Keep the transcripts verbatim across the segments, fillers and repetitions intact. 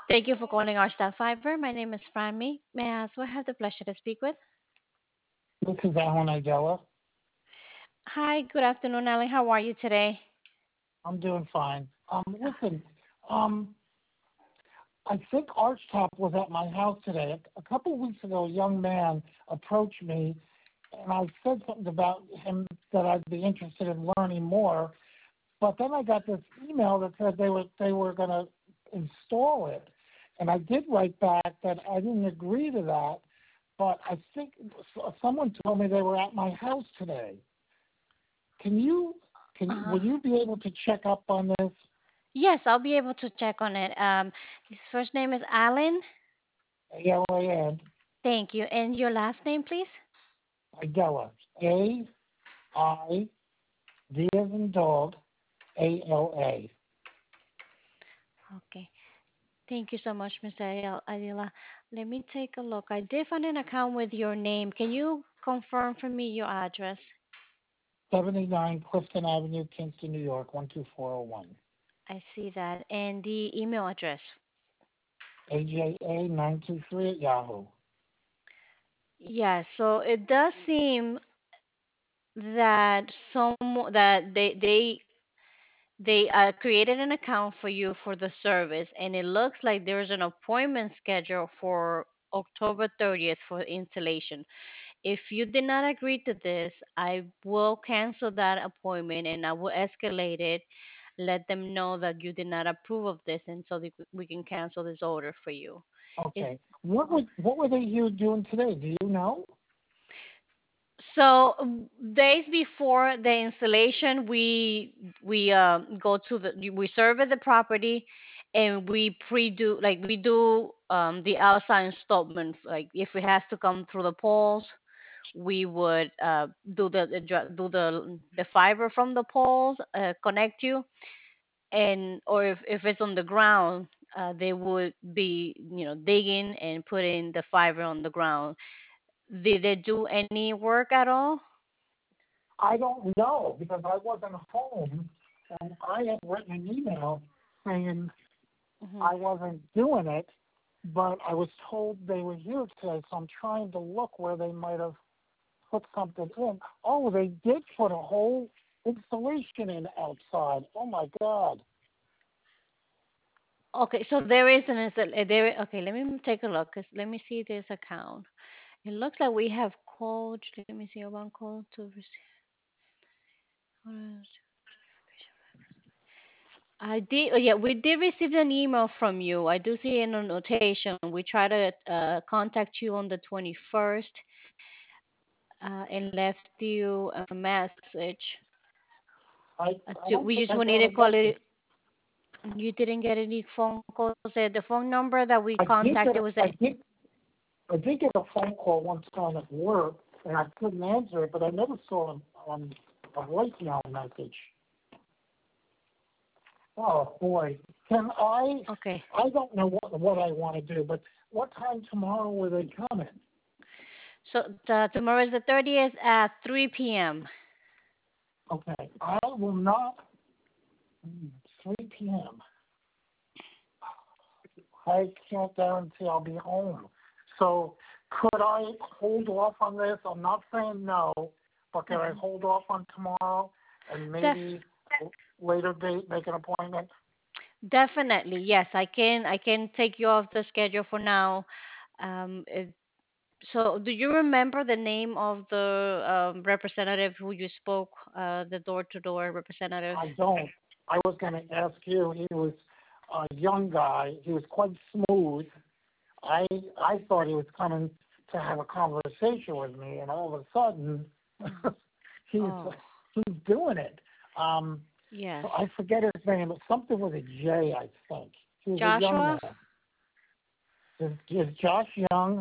Thank you for calling our staff fiber. My name is Franmy. May I ask who I have the pleasure to speak with? This is Alan Idella. Hi, good afternoon, Alan. How are you today? I'm doing fine. Um, listen, um, I think Archtop was at my house today. A, a couple of weeks ago, a young man approached me, and I said something about him that I'd be interested in learning more. But then I got this email that said they were they were going to install it, and I did write back that I didn't agree to that. But I think someone told me they were at my house today. Can you can Uh, will you be able to check up on this? yes, I'll be able to check on it. Um, his first name is Alan. A L A N Thank you. And your last name, please? Idella. A I D as in dog A L A. Okay. Thank you so much, mister Ayala. Ayala. Let me take a look. I did find an account with your name. Can you confirm for me your address? Seventy-nine Clifton Avenue, Kingston, New York one two four zero one. I see that. And the email address. A J A nine two three at Yahoo. Yes, so it does seem that some that they they they uh, created an account for you for the service, and it looks like there's an appointment scheduled for October thirtieth for installation. If you did not agree to this, I will cancel that appointment and I will escalate it. Let them know that you did not approve of this, and so that we can cancel this order for you. Is Okay. What was what were they here doing today? Do you know? So um, days before the installation, we we uh, go to the we survey the property, and we pre-do like we do um, the outside installment. Like if it has to come through the poles, we would uh, do the the dr- do the the fiber from the poles, uh, connect you, and or if if it's on the ground, uh, they would be you know digging and putting the fiber on the ground. Did they do any work at all? I don't know because I wasn't home and I had written an email saying Hmm. I wasn't doing it, but I was told they were here today, so I'm trying to look where they might have put something in. Oh, they did put a whole installation in outside. Oh my God. Okay, so there is an install. uh, There. Okay, let me take a look. 'Cause let me see this account. It looks like we have called. Let me see one call to receive. I did. Oh, yeah, we did receive an email from you. I do see in a notation. We try to uh, contact you on the twenty-first uh, and left you a message. I Uh, I to, don't we think just I wanted got to a call message. it. You didn't get any phone calls. Uh, The phone number that we I did get contacted a, was I the. did I did get a phone call one time at work, and I couldn't answer it, but I never saw a, um, a voicemail message. Oh boy, can I? Okay. I don't know what what I want to do, but what time tomorrow were they coming? So uh, tomorrow is the thirtieth at three p m. Okay, I will not. hmm, three p m. I can't guarantee I'll be home. So could I hold off on this? I'm not saying no, but can I Hmm. hold off on tomorrow and Def- maybe later date make an appointment? definitely, yes. I can. I can take you off the schedule for now. Um, it, so, do you remember the name of the um, representative who you spoke? Uh, the door-to-door representative. I don't. I was going to ask you. He was a young guy. He was quite smooth. I I thought he was coming to have a conversation with me, and all of a sudden, Oh, he's oh, he's doing it. Um, yes. so I forget his name. But something with a J, I think. He was a young Joshua. man. Is, is Josh Young?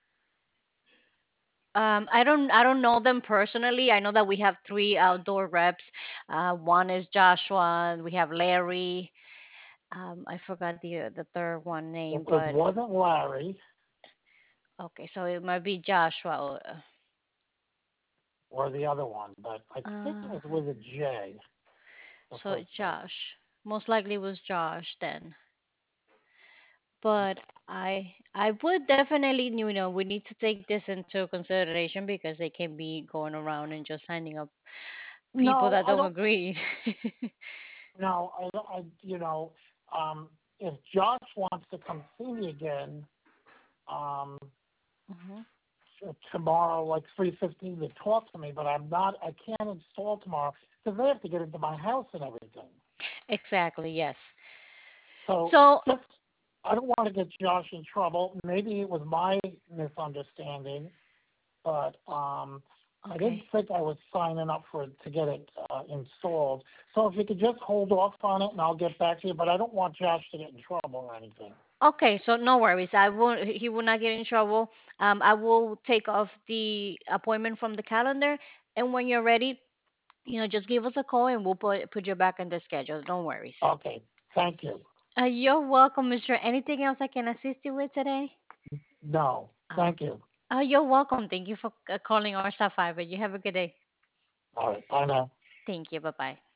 Um, I don't. I don't know them personally. I know that we have three outdoor reps. Uh, one is Joshua. And we have Larry. Um, I forgot the the third one It, name, it but wasn't Larry okay, so it might be Joshua. or the other one, but I think it Uh, was with a J. The so first name. Josh. Most likely was Josh then. But I I would definitely, you know, we need to take this into consideration because they can be going around and just signing up people No, that I don't don't. agree. No, I, I you know, um, if Josh wants to come see me again, um, Hmm. t- tomorrow, like three fifteen, to talk to me, but I'm not. I can't install tomorrow because they have to get into my house and everything. Exactly, yes. So So, just, I don't want to get Josh in trouble. Maybe it was my misunderstanding, but um, I didn't okay. think I was signing up for it to get it uh, installed. So if you could just hold off on it, and I'll get back to you. But I don't want Josh to get in trouble or anything. Okay, so no worries. I won't he will not get in trouble. Um, I will take off the appointment from the calendar, and when you're ready, you know, just give us a call and we'll put put you back in the schedule. Don't worries. Okay, thank you. Uh, you're welcome, mister Anything else I can assist you with today? No, Uh, thank you. uh, you're welcome. Thank you for uh, calling our Sapphire. You have a good day. All right, bye now. Thank you. Bye bye.